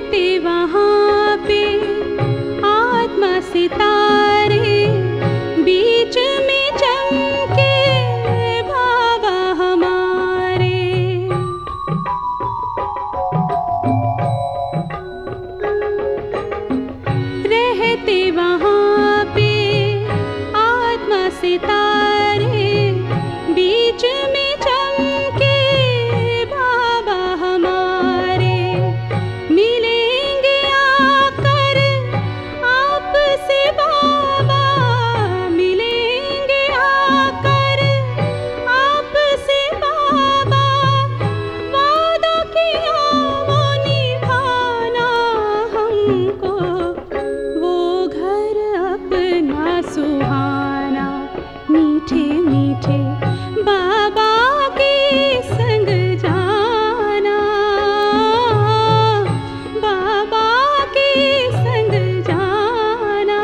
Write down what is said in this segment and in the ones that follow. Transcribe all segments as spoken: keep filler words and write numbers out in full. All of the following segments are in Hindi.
रहते वहाँ पे आत्मा सितारे, बीच में चमके बाबा हमारे। रहते वहाँ पे आत्मा सितारे, बीच में चमके बाबा हमारे। मिलेंगे आकर आपसे बाबा, मिलेंगे आकर आपसे बाबा। वादा किया वो निभाना हमको, वो घर अपना सुहाना। मीठे मीठे बाबा के संग जाना, बाबा के संग जाना।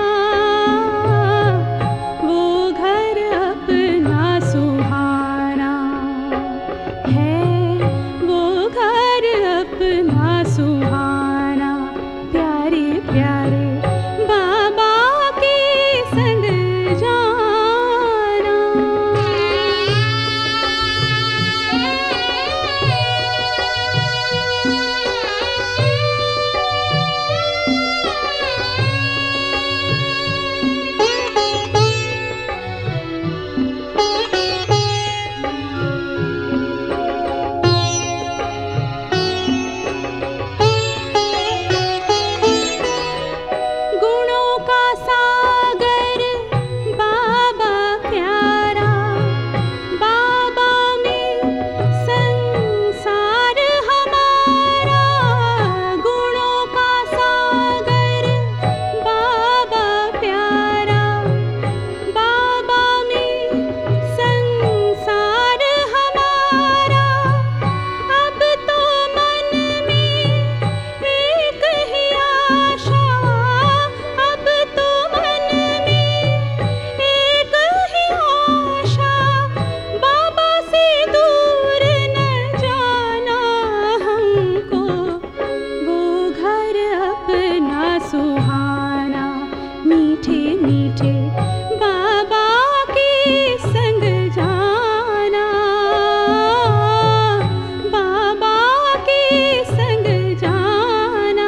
वो घर अपना सुहाना है, वो घर अपना सुहाना। प्यारे प्यारे बाबा के संग जाना। गुणों का सागर बाबा प्यारा, बाबा में संसार हमारा। गुणों का सागर बाबा प्यारा, बाबा में संसार हमारा। अब तो मन में एक ही आशा, अब तो मन में एक ही आशा। बाबा से दूर न जाना हमको, वो घर अपना सुहाना। मीठे मीठे बाबा के संग जाना, बाबा के संग जाना।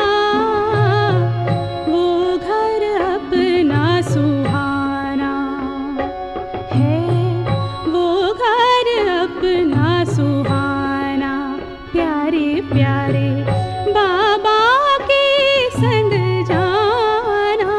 वो घर अपना सुहाना है, वो घर अपना सुहाना। प्यारे प्यारे बाबा के संग जाना।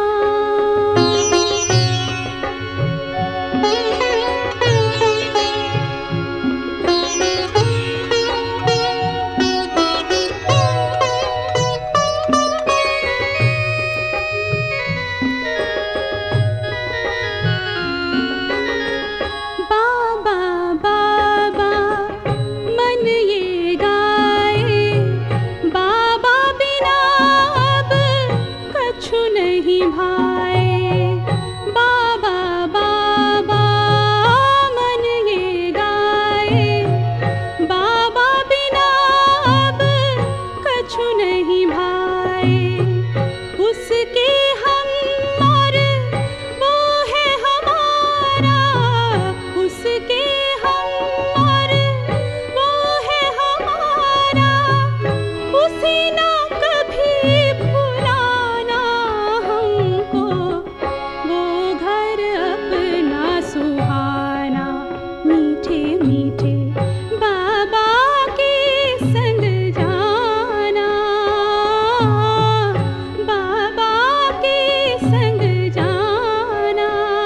बाबा बाबा मन ये गाए, बाबा बिना अब कछु नहीं भाए। बाबा बाबा मन ये गाए, बाबा बिना अब कछु नहीं भाए। उसके हम और वो है हमारा, उसके हम और वो है हमारा। उसे ना कभी भुलाना हमको, वो घर अपना सुहाना। मीठे मीठे बाबा के संग जाना, बाबा के संग जाना।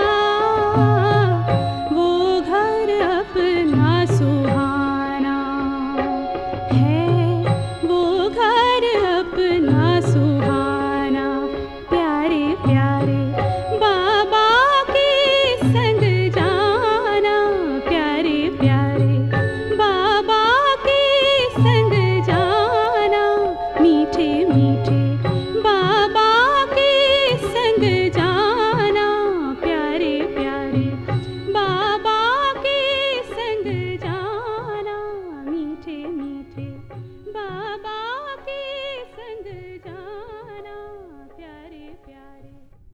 वो घर अपना सुहाना है, वो घर अपना सुहाना। प्यारे प्यारे बाबा के संग जाना, प्यारे प्यारे बाबा के संग जाना। मीठे मीठे बाबा के संग जाना, प्यारे प्यारे बाबा के संग जाना।